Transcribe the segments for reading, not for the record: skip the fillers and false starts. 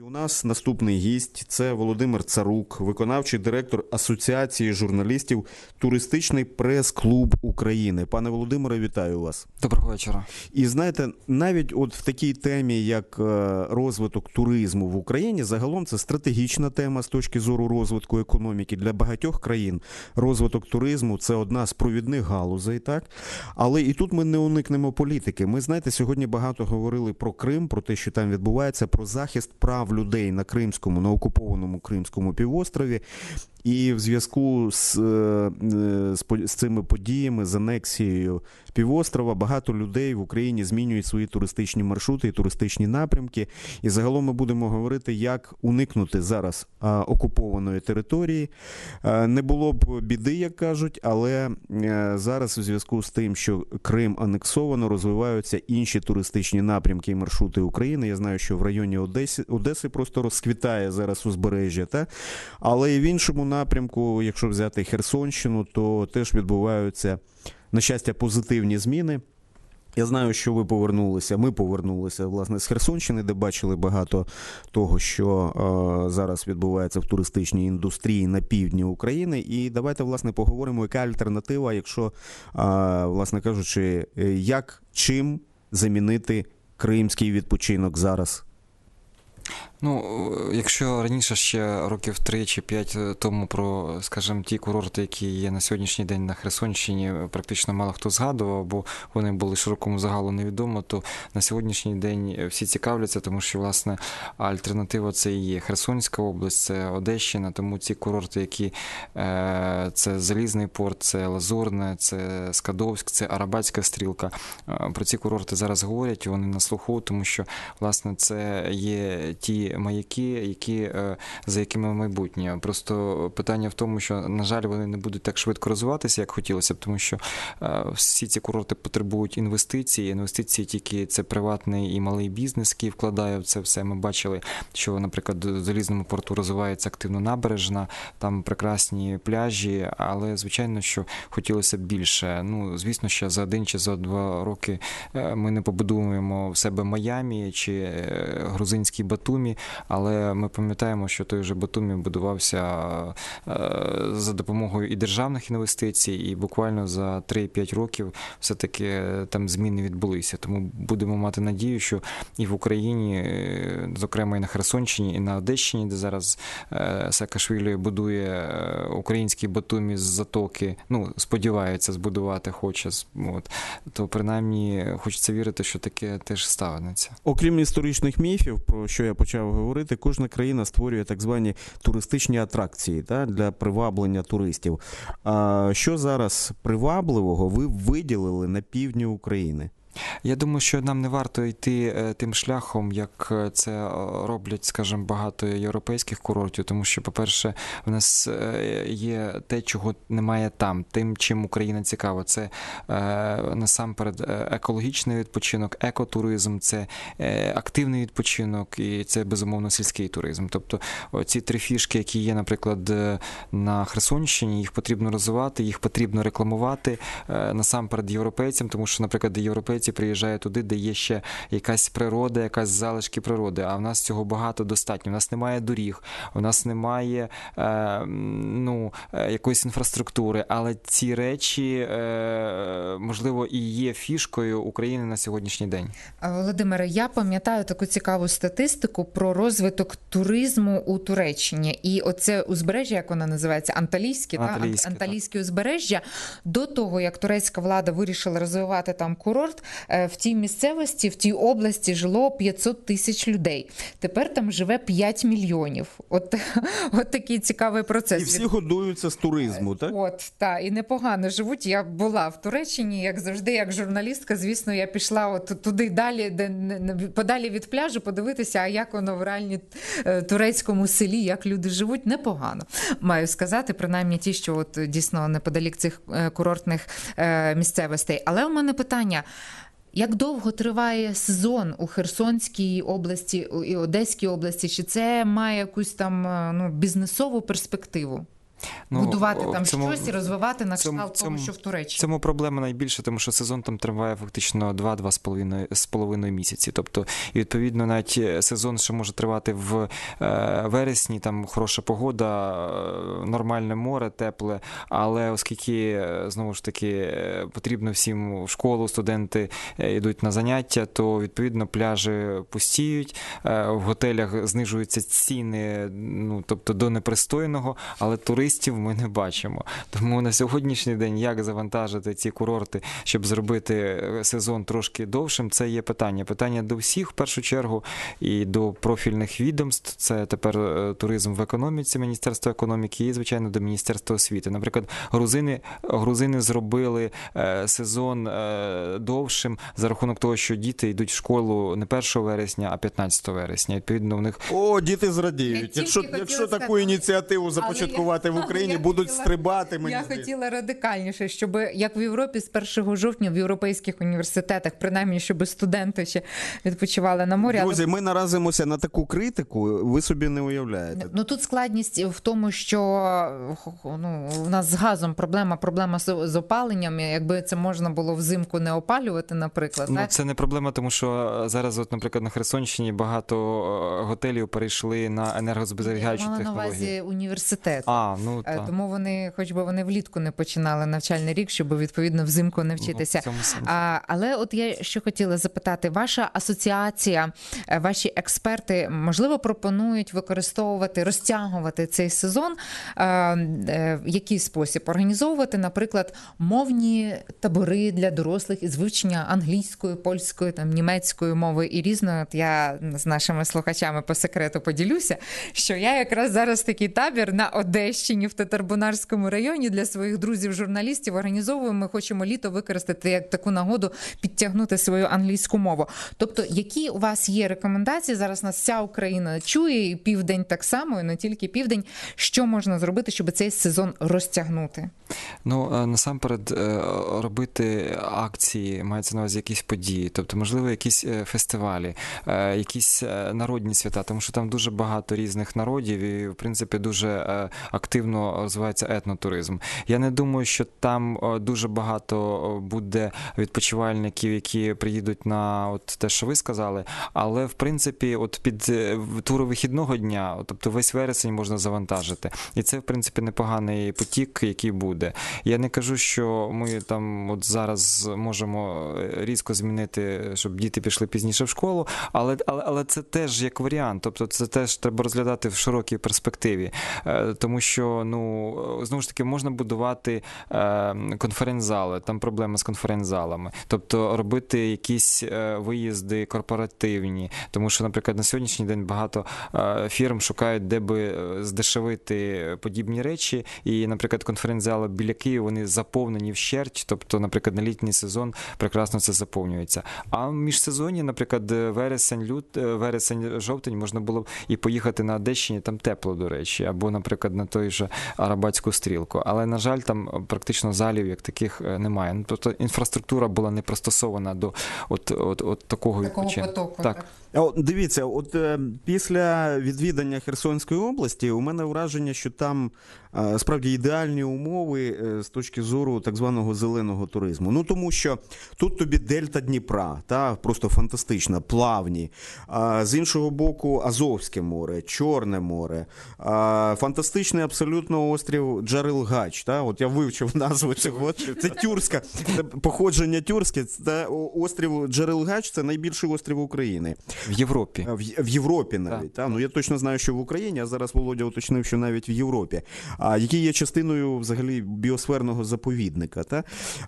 І у нас наступний гість – це Володимир Царук, виконавчий директор Асоціації журналістів «Туристичний прес-клуб України». Пане Володимире, вітаю вас. Доброго вечора. І знаєте, навіть от в такій темі, як розвиток туризму в Україні, загалом це стратегічна тема з точки зору розвитку економіки для багатьох країн. Розвиток туризму – це одна з провідних галузей, так? Але і тут ми не уникнемо політики. Ми, знаєте, сьогодні багато говорили про Крим, про те, що там відбувається, про захист прав людей на Кримському, на окупованому Кримському півострові. І в зв'язку з цими подіями, з анексією півострова, багато людей в Україні змінюють свої туристичні маршрути і туристичні напрямки. І загалом ми будемо говорити, як уникнути зараз окупованої території. Не було б біди, як кажуть, але зараз у зв'язку з тим, що Крим анексовано, розвиваються інші туристичні напрямки і маршрути України. Я знаю, що в районі Одеси просто розквітає зараз узбережжя, та? Але і в іншому напрямку, якщо взяти Херсонщину, то теж відбуваються, на щастя, позитивні зміни. Я знаю, що ми повернулися, власне, з Херсонщини, де бачили багато того, що зараз відбувається в туристичній індустрії на півдні України. І давайте, власне, поговоримо, яка альтернатива, якщо, власне кажучи, чим замінити кримський відпочинок зараз? Якщо раніше ще років 3 чи 5 тому про, скажімо, ті курорти, які є на сьогоднішній день на Херсонщині, практично мало хто згадував, бо вони були широкому загалу невідомо, то на сьогоднішній день всі цікавляться, тому що, власне, альтернатива це і є Херсонська область, це Одещина, тому ці курорти, які це Залізний порт, це Лазурне, це Скадовськ, це Арабатська стрілка. Про ці курорти зараз говорять, вони на слуху, тому що, власне, це є ті маяки, за якими майбутнє. Просто питання в тому, що, на жаль, вони не будуть так швидко розвиватися, як хотілося б, тому що всі ці курорти потребують інвестицій. Інвестиції тільки це приватний і малий бізнес, який вкладає в це все. Ми бачили, що, наприклад, в Залізному порту розвивається активно набережна, там прекрасні пляжі, але, звичайно, що хотілося б більше. Звісно, що за 1 чи за 2 роки ми не побудуємо в себе Майамі чи грузинський Батумі, але ми пам'ятаємо, що той же Батумі будувався за допомогою і державних інвестицій, і буквально за 3-5 років все-таки там зміни відбулися. Тому будемо мати надію, що і в Україні, зокрема і на Херсонщині, і на Одещині, де зараз Саакашвілі будує український Батумі з затоки, сподівається збудувати, то принаймні хочеться вірити, що таке теж станеться. Окрім історичних міфів, про що я почав говорити, кожна країна створює так звані туристичні атракції для приваблення туристів. А що зараз привабливого ви виділили на півдні України? Я думаю, що нам не варто йти тим шляхом, як це роблять, скажімо, багато європейських курортів, тому що, по-перше, в нас є те, чого немає там, тим, чим Україна цікава. Це насамперед екологічний відпочинок, екотуризм, це активний відпочинок і це, безумовно, сільський туризм. Тобто ці 3 фішки, які є, наприклад, на Херсонщині, їх потрібно розвивати, їх потрібно рекламувати насамперед європейцям, тому що, наприклад, європейці приїжджає туди, де є ще якась природа, якась залишки природи, а в нас цього багато достатньо. У нас немає доріг, у нас немає якоїсь інфраструктури, але ці речі, можливо, і є фішкою України на сьогоднішній день. Володимире, я пам'ятаю таку цікаву статистику про розвиток туризму у Туреччині. І оце узбережжя, як воно називається, Анталійське узбережжя, до того, як турецька влада вирішила розвивати там курорт, в тій місцевості, в тій області жило 500 тисяч людей. Тепер там живе 5 мільйонів. От такий цікавий процес. І всі годуються з туризму, так? І непогано живуть. Я була в Туреччині, як завжди, як журналістка, звісно, я пішла туди далі, подалі від пляжу, подивитися, а як воно в реальні турецькому селі, як люди живуть. Непогано, маю сказати, принаймні ті, що дійсно неподалік цих курортних місцевостей. Але у мене питання, як довго триває сезон у Херсонській області і Одеській області? Чи це має якусь там бізнесову перспективу? будувати там в цьому- щось і розвивати на цьому- кшталт того, цьому- що в В Туреччині. цьому проблема найбільша, тому що сезон там триває фактично 2-2,5 місяці. Тобто, і відповідно навіть сезон ще може тривати в вересні, там хороша погода, нормальне море, тепле, але оскільки, знову ж таки, потрібно всім в школу, студенти йдуть на заняття, то відповідно пляжі пустіють, в готелях знижуються ціни, ну, тобто до непристойного, але туристів ми не бачимо. Тому на сьогоднішній день як завантажити ці курорти, щоб зробити сезон трошки довшим, це є питання. Питання до всіх, в першу чергу, і до профільних відомств. Це тепер туризм в економіці, Міністерство економіки і, звичайно, до Міністерства освіти. Наприклад, грузини зробили сезон довшим за рахунок того, що діти йдуть в школу не 1 вересня, а 15 вересня. Відповідно, у них О, діти Я зрадіють. тільки хотіла Якщо таку сказати. ініціативу започаткувати в Україні, я будуть хотіла- стрибати, мені Я здається. хотіла радикальніше, щоб, як в Європі, з 1 жовтня в європейських університетах, принаймні, щоб студенти ще відпочивали на морі. Друзі, ми наразимося на таку критику, ви собі не уявляєте. Ну тут складність в тому, що у нас з газом проблема з опаленням. Якби це можна було взимку не опалювати, наприклад. Ну, так? це не проблема, тому що зараз, от, наприклад, на Херсонщині багато готелів перейшли на енергозберігаючі Я мала на технології. увазі університет. Ну, так. Тому вони, хоч би вони влітку не починали навчальний рік, щоб відповідно взимку не вчитися. В цьому сенсі. Але от я що хотіла запитати, ваша асоціація, ваші експерти, можливо, пропонують використовувати, розтягувати цей сезон в який спосіб? Організовувати, наприклад, мовні табори для дорослих із вивчення англійської, польської, там, німецької мови і різної. От я з нашими слухачами по секрету поділюся, що я якраз зараз такий табір на Одещині в Татарбунарському районі для своїх друзів-журналістів організовуємо. Ми хочемо літо використати як таку нагоду підтягнути свою англійську мову. Тобто, які у вас є рекомендації? Зараз нас вся Україна чує, і Південь так само, і не тільки Південь. Що можна зробити, щоб цей сезон розтягнути? Ну, насамперед, робити акції, мається на увазі якісь події, тобто, можливо, якісь фестивалі, якісь народні свята, тому що там дуже багато різних народів і, в принципі, дуже активно розвивається етнотуризм. Я не думаю, що там дуже багато буде відпочивальників, які приїдуть на от те, що ви сказали, але, в принципі, от під туру вихідного дня, тобто весь вересень можна завантажити. І це, в принципі, непоганий потік, який буде. Я не кажу, що ми там от зараз можемо різко змінити, щоб діти пішли пізніше в школу, але це теж як варіант, тобто це теж треба розглядати в широкій перспективі, тому що, ну, знову ж таки, можна будувати конференц-зали, там проблеми з конференц-залами, тобто робити якісь виїзди корпоративні, тому що, наприклад, на сьогоднішній день багато фірм шукають, де би здешевити подібні речі, і, наприклад, конференц-зали біля Києва, вони заповнені вщерть, тобто, наприклад, на літній сезон прекрасно це заповнюється. А в міжсезонні, наприклад, вересень-жовтень можна було б і поїхати на Одещині, там тепло, до речі, або, наприклад, на той же Арабатську стрілку. Але, на жаль, там практично залів як таких немає. Ну, тобто інфраструктура була не пристосована до от такого відпочинку. Потоку. Так. Дивіться, після відвідання Херсонської області у мене враження, що там справді ідеальні умови з точки зору так званого зеленого туризму. Ну, тому що тут тобі дельта Дніпра, просто фантастична, плавні. З іншого боку, Азовське море, Чорне море, фантастичний абсолютно острів Джарелгач. От я вивчив назву цього. Це тюркська, це походження тюркське. Це острів Джарелгач, це найбільший острів України. В Європі. В Європі навіть. Ну, я точно знаю, що в Україні, а зараз Володя уточнив, що навіть в Європі. Які є частиною взагалі біосферного заповідника.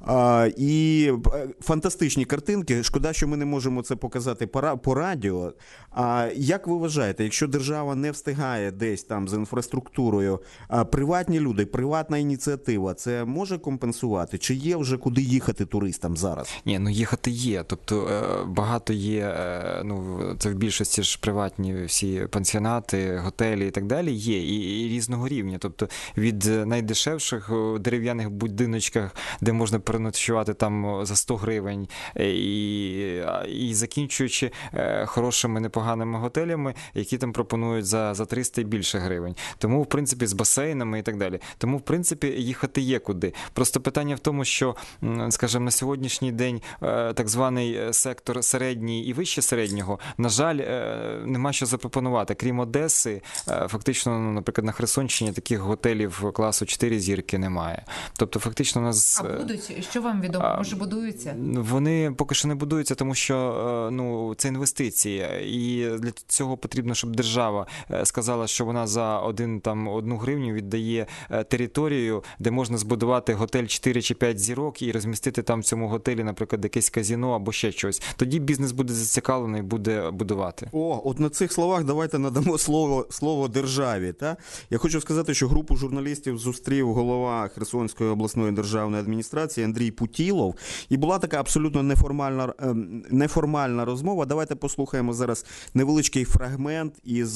І фантастичні картинки. Шкода, що ми не можемо це показати по радіо. Як ви вважаєте, якщо держава не встигає десь там з інфраструктурою, приватні люди, приватна ініціатива, це може компенсувати? Чи є вже куди їхати туристам зараз? Ні, ну їхати є. Тобто багато є це в більшості ж приватні всі пансіонати, готелі і так далі, є і різного рівня. Тобто від найдешевших дерев'яних будиночках, де можна переночувати там за 100 гривень, і закінчуючи хорошими, непоганими готелями, які там пропонують за 300 і більше гривень. Тому, в принципі, з басейнами і так далі. Тому, в принципі, їхати є куди. Просто питання в тому, що, скажімо, на сьогоднішній день так званий сектор середній і вище середнього, на жаль, нема що запропонувати. Крім Одеси, фактично, наприклад, на Херсонщині таких готелів класу 4 зірки немає. Тобто, фактично, у нас... А будуть? Що вам відомо? Може, будуються? Вони поки що не будуються, тому що це інвестиції. І для цього потрібно, щоб держава сказала, що вона за 1 гривню віддає територію, де можна збудувати готель 4 чи 5 зірок і розмістити там в цьому готелі, наприклад, якесь казино або ще щось. Тоді бізнес буде зацікавлений, буде будувати. От на цих словах давайте надамо слово державі. Та? Я хочу сказати, що групу журналістів зустрів голова Херсонської обласної державної адміністрації Андрій Путілов. І була така абсолютно неформальна розмова. Давайте послухаємо зараз невеличкий фрагмент із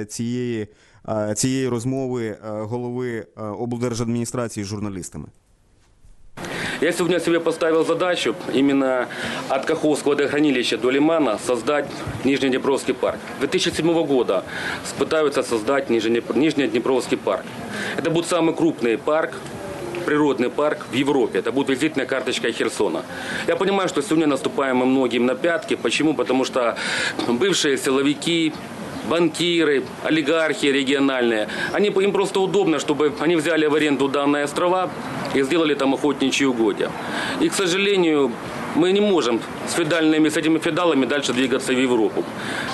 цієї розмови голови облдержадміністрації з журналістами. Я сегодня себе поставил задачу именно от Каховского водохранилища до Лимана создать Нижнеднепровский парк. 2007 года пытаются создать Нижнеднепровский парк. Это будет самый крупный парк, природный парк в Европе. Это будет визитная карточка Херсона. Я понимаю, что сегодня наступаем мы многим на пятки. Почему? Потому что бывшие силовики, банкиры, олигархи региональные, им просто удобно, чтобы они взяли в аренду данные острова и сделали там охотничьи угодья. И, к сожалению, мы не можем с этими феодалами дальше двигаться в Европу.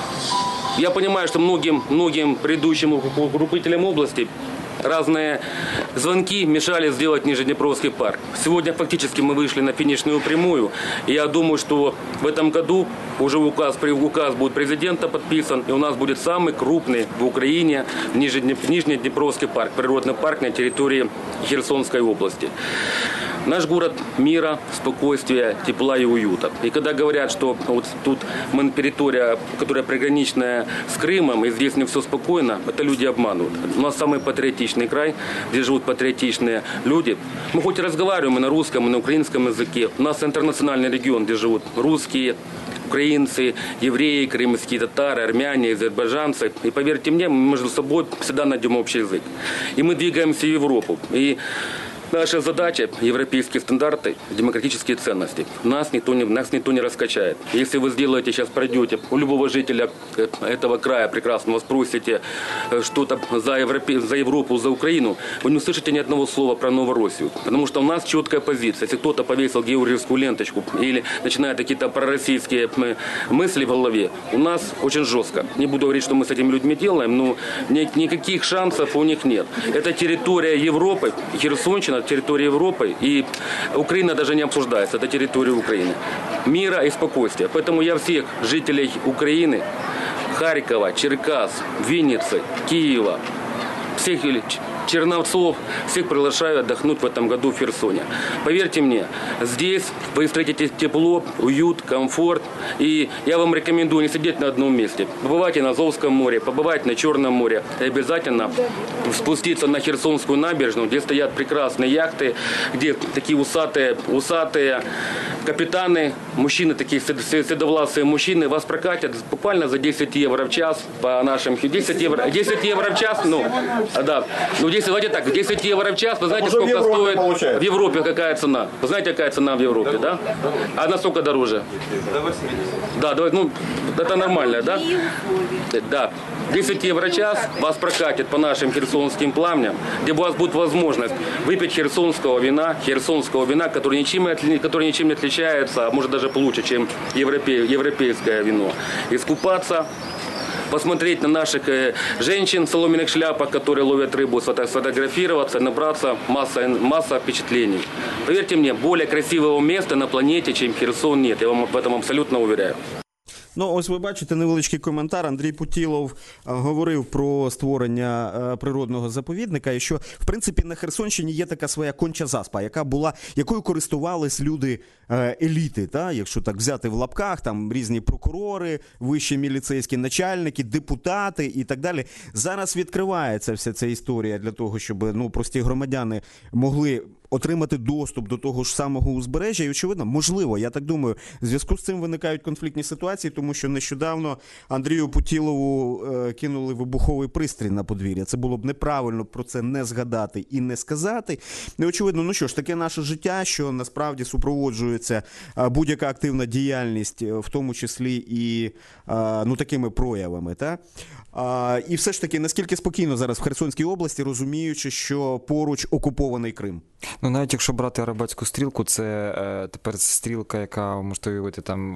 Я понимаю, что многим предыдущим руководителям области разные звонки мешали сделать Нижнеднепровский парк. Сегодня фактически мы вышли на финишную прямую. И я думаю, что в этом году уже указ будет президента подписан, и у нас будет самый крупный в Украине Нижнеднепровский парк, природный парк на территории Херсонской области. Наш город мира, спокойствия, тепла и уюта. И когда говорят, что вот тут территория, которая приграничная с Крымом, и здесь не все спокойно, это люди обманывают. У нас самый патриотичный край, где живут патриотичные люди. Мы хоть и разговариваем и на русском, и на украинском языке. У нас интернациональный регион, где живут русские, украинцы, евреи, крымские татары, армяне, азербайджанцы. И поверьте мне, мы между собой всегда найдем общий язык. И мы двигаемся в Европу. И наша задача – европейские стандарты, демократические ценности. Нас никто не раскачает. Если вы сделаете, сейчас пройдете, у любого жителя этого края прекрасного спросите что-то за Европу, за Украину, вы не услышите ни одного слова про Новороссию. Потому что у нас четкая позиция. Если кто-то повесил георгиевскую ленточку или начинает какие-то пророссийские мысли в голове, у нас очень жестко. Не буду говорить, что мы с этими людьми делаем, но никаких шансов у них нет. Это территория Европы, Херсонщина, территория Европы, и Украина даже не обсуждается, это территория Украины. Мира и спокойствия. Поэтому я всех жителей Украины, Харькова, Черкас, Винницы, Киева, всех Черновцов, всех приглашаю отдохнуть в этом году в Херсоне. Поверьте мне, здесь вы встретите тепло, уют, комфорт. И я вам рекомендую не сидеть на одном месте. Побывайте на Азовском море, побывайте на Черном море. И обязательно спуститься на Херсонскую набережную, где стоят прекрасные яхты, где такие усатые капитаны, мужчины, такие седовласые мужчины, вас прокатят буквально за 10 евро в час по нашим... 10 евро в час, да. 10 евро в час, вы знаете, сколько стоит в Европе, какая цена? Вы знаете, какая цена в Европе, да? А насколько дороже? Да, это нормально, да? Да. 10 евро в час вас прокатит по нашим херсонским плавням, где у вас будет возможность выпить херсонского вина, которое ничем не отличается, а может даже получше, чем европейское вино. Искупаться, посмотреть на наших женщин в соломенных шляпах, которые ловят рыбу, сфотографироваться, набраться масса впечатлений. Поверьте мне, более красивого места на планете, чем Херсон, нет. Я вам об этом абсолютно уверяю. Ну, ось ви бачите невеличкий коментар. Андрій Путілов говорив про створення природного заповідника, і що, в принципі, на Херсонщині є така своя конча заспа, якою користувались люди еліти, та? Якщо так взяти в лапках, там різні прокурори, вищі міліцейські начальники, депутати і так далі. Зараз відкривається вся ця історія для того, щоб прості громадяни могли отримати доступ до того ж самого узбережжя. І, очевидно, можливо, я так думаю, в зв'язку з цим виникають конфліктні ситуації, тому що нещодавно Андрію Путілову кинули вибуховий пристрій на подвір'я. Це було б неправильно про це не згадати і не сказати. І, очевидно, ну що ж, таке наше життя, що насправді супроводжується будь-яка активна діяльність, в тому числі і такими проявами. Та? І все ж таки, наскільки спокійно зараз в Херсонській області, розуміючи, що поруч окупований Крим? Ну, навіть якщо брати Арабатську стрілку, це тепер стрілка, яка може виявити там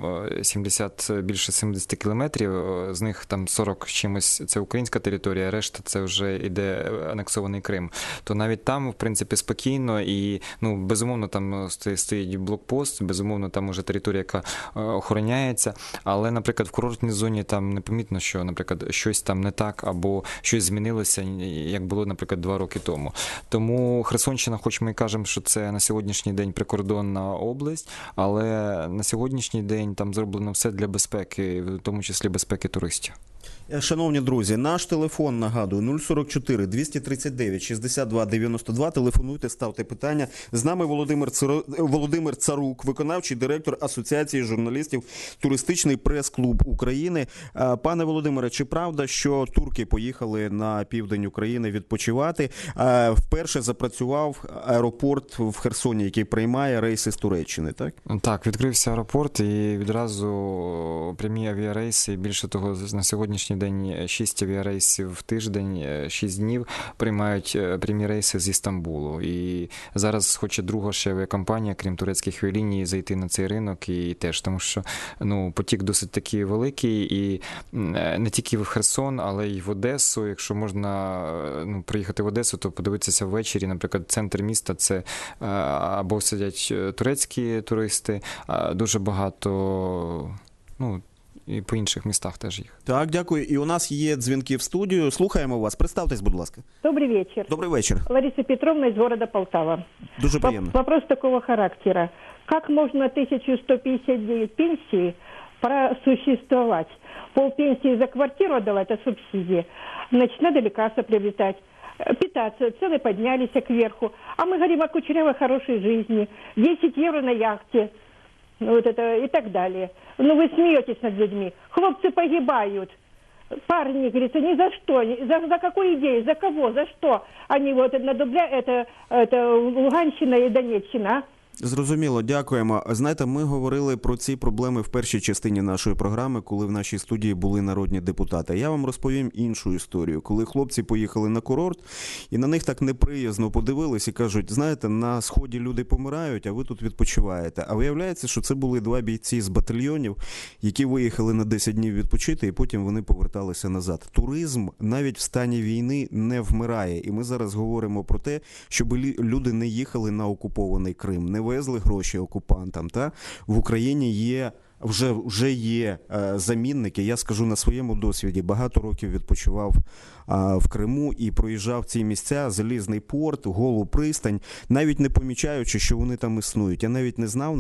більше 70 кілометрів, з них там 40 з чимось це українська територія, решта це вже іде анексований Крим. То навіть там, в принципі, спокійно і, безумовно, там стоїть блокпост, безумовно, там уже територія, яка охороняється, але, наприклад, в курортній зоні там непомітно, що, наприклад, щось там не так або щось змінилося, як було, наприклад, 2 роки тому. Тому Херсонщина, хоч ми кажемо, що це на сьогоднішній день прикордонна область, але на сьогоднішній день там зроблено все для безпеки, в тому числі безпеки туристів. Шановні друзі, наш телефон, нагадую, 044 239 62 92. Телефонуйте, ставте питання. З нами Володимир Царук, виконавчий директор Асоціації журналістів «Туристичний прес-клуб України». Пане Володимире, чи правда, що турки поїхали на південь України відпочивати? Вперше запрацював аеропорт в Херсоні, який приймає рейси з Туреччини, так? Так, відкрився аеропорт і відразу прямі авіарейси, більше того, на сьогоднішній день 6 авіарейсів в тиждень, 6 днів приймають прямі рейси з Істамбулу. І зараз хоче друга ще авіакомпанія, крім турецьких авіаліній, зайти на цей ринок і теж, тому що потік досить такий великий і не тільки в Херсон, але й в Одесу. Якщо можна приїхати в Одесу, то подивитися ввечері, наприклад, центр міста, це або сидять турецькі туристи, дуже багато, і по інших містах теж їх. Так, дякую. І у нас є дзвінки в студію. Слухаємо вас. Представтесь, будь ласка. Добрый вечер. Добрий вечір. Лариса Петровна из города Полтава. Дуже приємно. Вопрос такого характера. Как можно 1159 пенсий просуществовать? Полпенсии за квартиру отдала, это субсидия. Значит, надо лекарства приобретать. Питаться, цены поднялись кверху. А мы говорим о кучерявой хорошей жизни. 10 евро на яхте. Вот это и так далее. Вы смеетесь над людьми. Хлопцы погибают. Парни, говорится, ни за что. За какую идею? За кого? За что? Они это Луганщина и Донеччина. Зрозуміло, дякуємо. Знаєте, ми говорили про ці проблеми в першій частині нашої програми, коли в нашій студії були народні депутати. Я вам розповім іншу історію. Коли хлопці поїхали на курорт, і на них так неприязно подивились і кажуть, знаєте, на Сході люди помирають, а ви тут відпочиваєте. А виявляється, що це були 2 бійці з батальйонів, які виїхали на 10 днів відпочити, і потім вони поверталися назад. Туризм навіть в стані війни не вмирає. І ми зараз говоримо про те, щоб люди не їхали на окупований Крим, не везли гроші окупантам. Та? В Україні вже є замінники. Я скажу на своєму досвіді. Багато років відпочивав в Криму і проїжджав ці місця, Залізний порт, Голу пристань, навіть не помічаючи, що вони там існують. Я навіть не знав,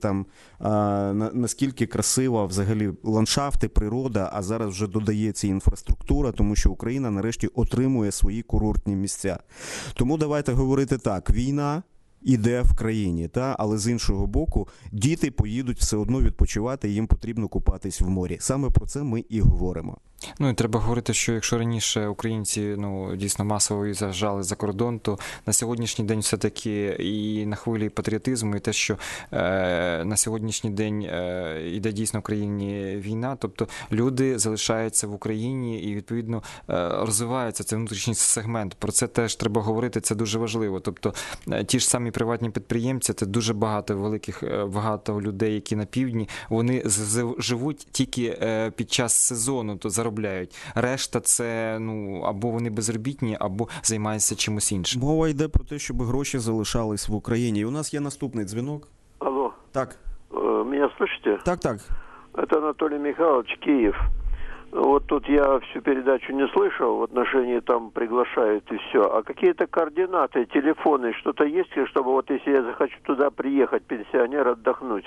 наскільки красива взагалі ландшафти, природа, а зараз вже додається інфраструктура, тому що Україна нарешті отримує свої курортні місця. Тому давайте говорити так, війна іде в країні, але з іншого боку, діти поїдуть все одно відпочивати, їм потрібно купатись в морі. Саме про це ми і говоримо. І треба говорити, що якщо раніше українці дійсно масово виїжджали за кордон, то на сьогоднішній день все-таки і на хвилі патріотизму, і те, що на сьогоднішній день іде дійсно в країні війна, тобто люди залишаються в Україні і, відповідно, розвивається цей внутрішній сегмент. Про це теж треба говорити, це дуже важливо. Тобто ті ж самі приватні підприємці, це дуже багато людей, які на півдні, вони живуть тільки під час сезону, то заробляють. Решта це, або вони безробітні, або займаються чимось іншим. Мова йде про те, щоб гроші залишались в Україні. І у нас є наступний дзвінок. Алло. Так. Меня слышите? Так. Это Анатолий Михайлович, Киев. Вот тут я всю передачу не слышал в отношении там приглашают и все. А какие-то координаты, телефоны, что-то есть, чтобы вот если я захочу туда приехать, пенсионер, отдохнуть?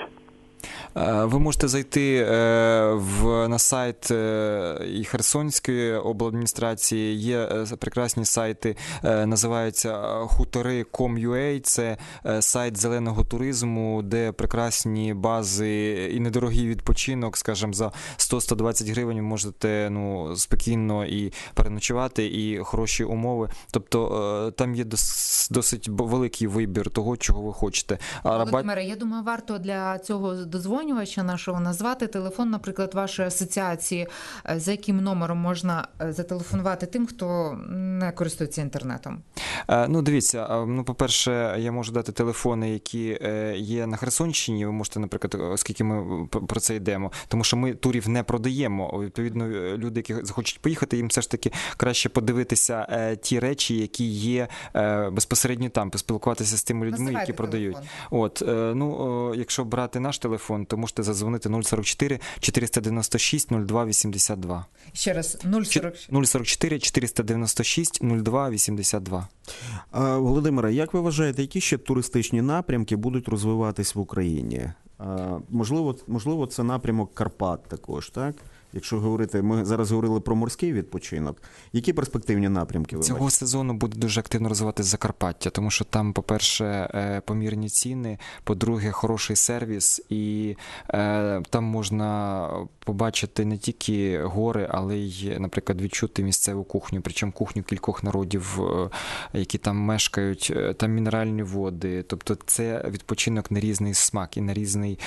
Ви можете зайти на сайт і Херсонської обладміністрації. Є прекрасні сайти, називаються хутори.com.ua. Це сайт зеленого туризму, де прекрасні бази і недорогий відпочинок, скажімо, за 100-120 гривень ви можете спокійно і переночувати, і хороші умови. Тобто там є досить великий вибір того, чого ви хочете. Володимире, я думаю, варто для цього дозвонювача нашого назвати телефон, наприклад, вашої асоціації, за яким номером можна зателефонувати тим, хто не користується інтернетом. Дивіться, по-перше, я можу дати телефони, які є на Херсонщині. Ви можете, наприклад, оскільки ми про це йдемо, тому що ми турів не продаємо. Відповідно, люди, які захочуть поїхати, їм все ж таки краще подивитися ті речі, які є безпосередньо там, поспілкуватися з тими людьми, Називайте які продають. Телефон. Якщо брати наш телефон, то можете задзвонити 044 496 02 82. Ще раз, 044 496 02 82. Володимире, як ви вважаєте, які ще туристичні напрямки будуть розвиватись в Україні? Можливо, це напрямок Карпат також, так? Якщо говорити, ми зараз говорили про морський відпочинок. Які перспективні напрямки ви Цього бачите? сезону буде дуже активно розвиватися Закарпаття, тому що там, по-перше, помірні ціни, по-друге, хороший сервіс, і там можна побачити не тільки гори, але й, наприклад, відчути місцеву кухню, причому кухню кількох народів, які там мешкають, там мінеральні води, тобто це відпочинок на різний смак і на різний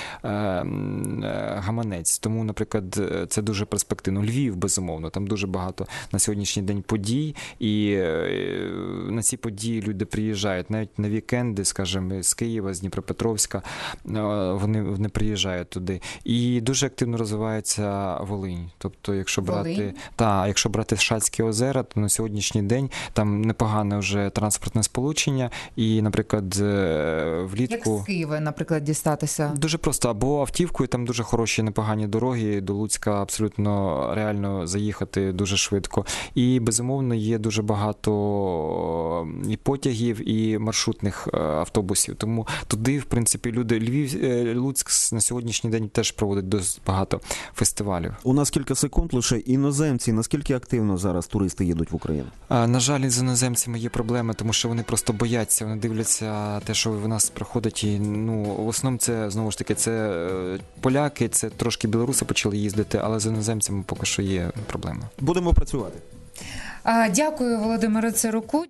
гаманець. Тому, наприклад, це дуже перспективно. Львів, безумовно, там дуже багато на сьогоднішній день подій, і на ці події люди приїжджають, навіть на вікенди, скажімо, з Києва, з Дніпропетровська, вони приїжджають туди. І дуже активно розвивається Волинь. Тобто, якщо брати Шацькі озера, то на сьогоднішній день там непогане вже транспортне сполучення, і, наприклад, влітку... Як з Києва, наприклад, дістатися? Дуже просто. Або автівкою, там дуже хороші, непогані дороги, до Луцька абсолютно реально заїхати дуже швидко. І, безумовно, є дуже багато і потягів, і маршрутних автобусів. Тому туди, в принципі, люди... Луцьк на сьогоднішній день теж проводить досить багато фестивалів. У нас кілька секунд лише. Іноземці, наскільки активно зараз туристи їдуть в Україну? На жаль, з іноземцями є проблеми, тому що вони просто бояться, вони дивляться те, що в нас проходить, і в основному це, знову ж таки, це поляки, це трошки білоруси почали їздити, але з іноземцями поки що є проблема. Будемо працювати. Дякую, Володимире Царуку.